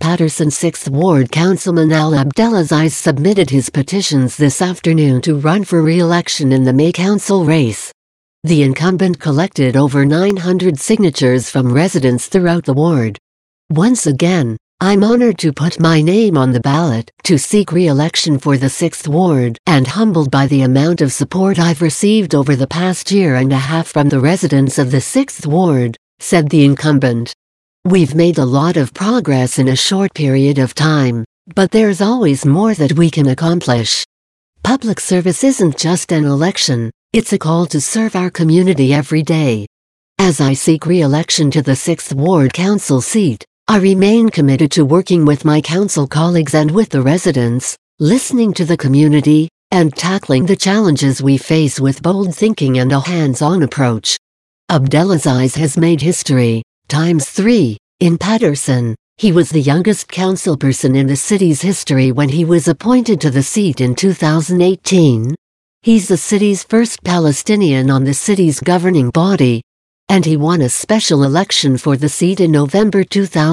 Paterson 6th Ward Councilman Al Abdelaziz submitted his petitions this afternoon to run for re-election in the May Council race. The incumbent collected over 900 signatures from residents throughout the ward. Once again, I'm honored to put my name on the ballot to seek re-election for the 6th Ward and humbled by the amount of support I've received over the past year and a half from the residents of the 6th Ward, said the incumbent. We've made a lot of progress in a short period of time, but there's always more that we can accomplish. Public service isn't just an election, it's a call to serve our community every day. As I seek re-election to the 6th Ward Council seat, I remain committed to working with my council colleagues and with the residents, listening to the community, and tackling the challenges we face with bold thinking and a hands-on approach. Abdelaziz has made history, ×3, in Paterson. He was the youngest councilperson in the city's history when he was appointed to the seat in 2018. He's the city's first Palestinian on the city's governing body, and he won a special election for the seat in November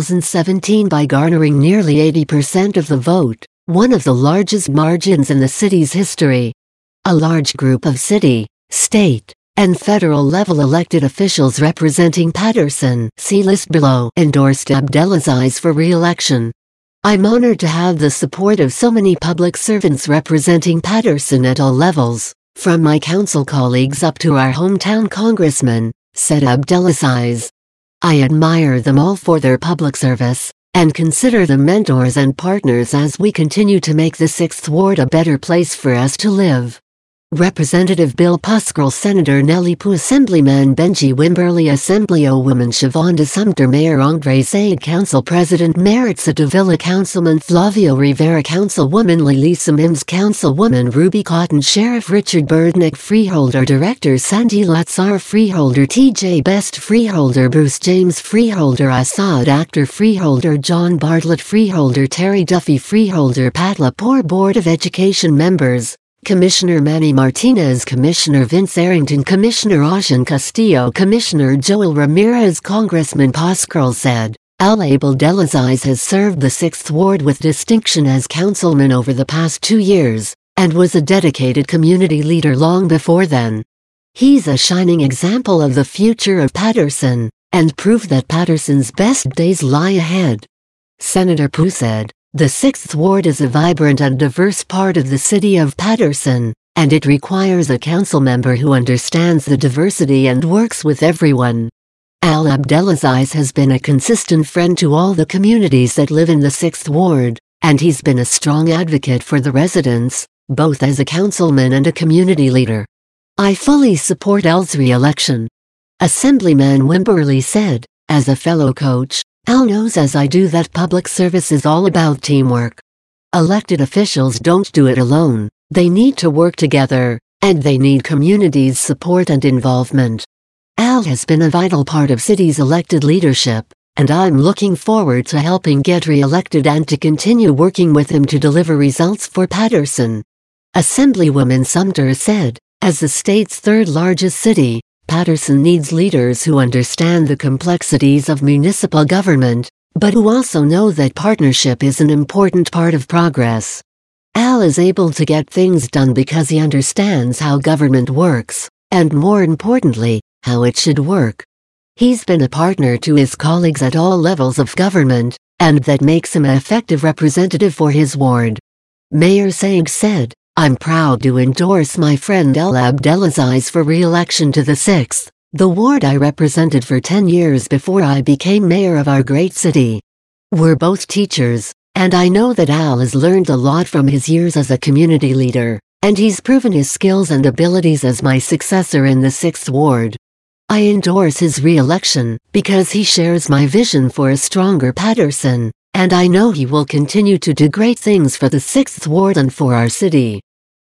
2017 by garnering nearly 80% of the vote, one of the largest margins in the city's history. A large group of city, state, and federal-level elected officials representing Paterson, see list below, endorsed Abdelaziz for re-election. I'm honored to have the support of so many public servants representing Paterson at all levels, from my council colleagues up to our hometown congressman, said Abdelaziz. I admire them all for their public service, and consider them mentors and partners as we continue to make the 6th Ward a better place for us to live. Representative Bill Pascrell, Senator Nellie Pugh, Assemblyman Benji Wimberly, Assemblywoman Siobhan DeSumter, Mayor Andre Said, Council President Maritza Davila, Councilman Flavio Rivera, Councilwoman Lilisa Mims, Councilwoman Ruby Cotton, Sheriff Richard Birdnick, Freeholder Director Sandy Latsar, Freeholder TJ Best, Freeholder Bruce James, Freeholder Assad, Actor Freeholder John Bartlett, Freeholder Terry Duffy, Freeholder Pat Lepore, Board of Education members, Commissioner Manny Martinez, Commissioner Vince Arrington, Commissioner Ashan Castillo, Commissioner Joel Ramirez. Congressman Pascrell said, Al Abdelaziz has served the 6th Ward with distinction as councilman over the past 2 years, and was a dedicated community leader long before then. He's a shining example of the future of Paterson, and proof that Paterson's best days lie ahead. Senator Pugh said, the 6th Ward is a vibrant and diverse part of the city of Paterson, and it requires a council member who understands the diversity and works with everyone. Al Abdelaziz has been a consistent friend to all the communities that live in the 6th Ward, and he's been a strong advocate for the residents, both as a councilman and a community leader. I fully support Al's re-election. Assemblyman Wimberly said, as a fellow coach, Al knows as I do that public service is all about teamwork. Elected officials don't do it alone, they need to work together, and they need communities' support and involvement. Al has been a vital part of city's elected leadership, and I'm looking forward to helping get re-elected and to continue working with him to deliver results for Paterson. Assemblywoman Sumter said, as the state's third-largest city, Paterson needs leaders who understand the complexities of municipal government, but who also know that partnership is an important part of progress. Al is able to get things done because he understands how government works, and more importantly, how it should work. He's been a partner to his colleagues at all levels of government, and that makes him an effective representative for his ward. Mayor Saig said, I'm proud to endorse my friend Al Abdelaziz for re-election to the 6th, the ward I represented for 10 years before I became mayor of our great city. We're both teachers, and I know that Al has learned a lot from his years as a community leader, and he's proven his skills and abilities as my successor in the 6th Ward. I endorse his re-election because he shares my vision for a stronger Paterson, and I know he will continue to do great things for the 6th Ward and for our city.